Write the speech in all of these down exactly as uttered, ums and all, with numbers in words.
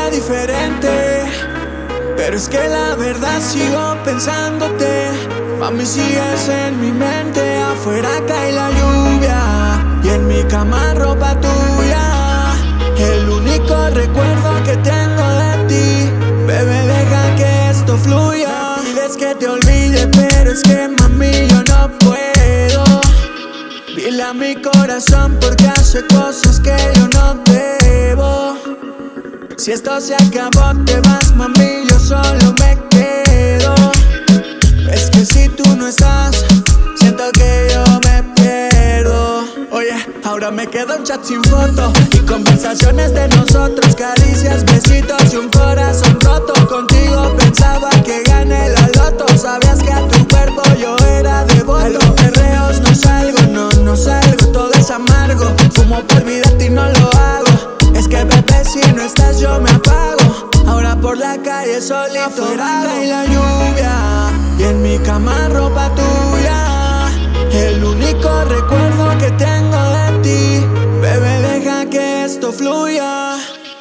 día diferente, pero es que la verdad sigo pensándote. Mami, sigues en mi mente. Afuera cae la lluvia y en mi cama ropa tuya. El único recuerdo que tengo de ti. Bebé, deja que esto fluya. Me pides que te olvide, pero es que mami yo no puedo. Dile a mi corazón porque hace cosas que yo no debo. Si esto se acabó te vas, mami, yo solo me quedo. Es que si tú no estás, siento que yo me pierdo. Oye, ahora me quedo en chat sin foto y conversaciones de nosotros, caricias, besitos y un corazón roto. Contigo pensaba que gané la loto. Sabías que a tu cuerpo yo era devoto. A los perreos no salgo, no, no salgo. Todo es amargo, fumo por olvidarte y no lo hago. Es que bebé, si no estás yo me apago. Ahora por la calle solito. Afuera cae la lluvia y en mi cama ropa tuya. El único recuerdo que tengo de ti. Bebé, deja que esto fluya.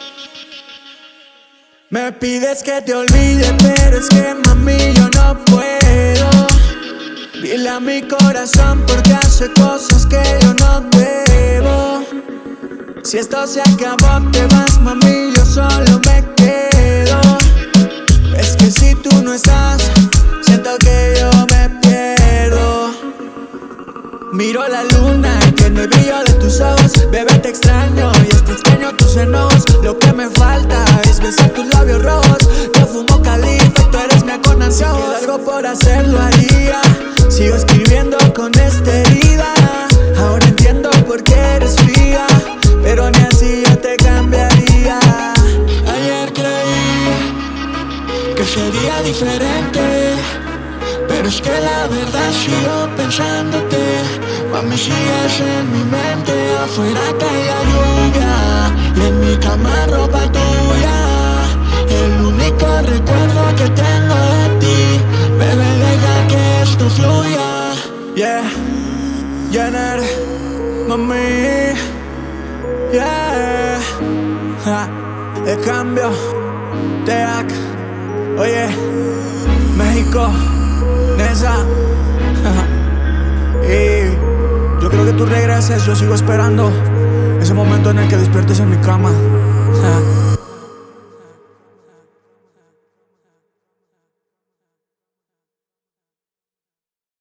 Me pides que te olvide, pero es que mami yo no puedo. Dile a mi corazón porque hace cosas que yo no debo. Si esto se acabó te vas, mami, yo solo me quedo. Es que si tú no estás, siento que yo me pierdo. Miro la luna y que no hay brillo de tus ojos. Bebé, te extraño y hasta extraño tus enojos. Lo que me falta es besar tus labios rojos. Yo fumo caliente, tú eres mi con ansiojos. Si queda algo por hacer lo haría. Sigo escribiendo con esta herida. Ahora entiendo por qué eres fría, pero ni así yo te cambiaría. Ayer creí que sería diferente, pero es que la verdad sigo pensándote. Mami, sigues en mi mente. Afuera cae la lluvia y en mi cama ropa tuya. El único recuerdo que tengo de ti. Bebé, deja que esto fluya. Yeah, Jenner, mami. Yeah, ja, el cambio, Teac, oye, México, Nesa. Y yo creo que tú regreses, yo sigo esperando ese momento en el que despiertes en mi cama. Ja.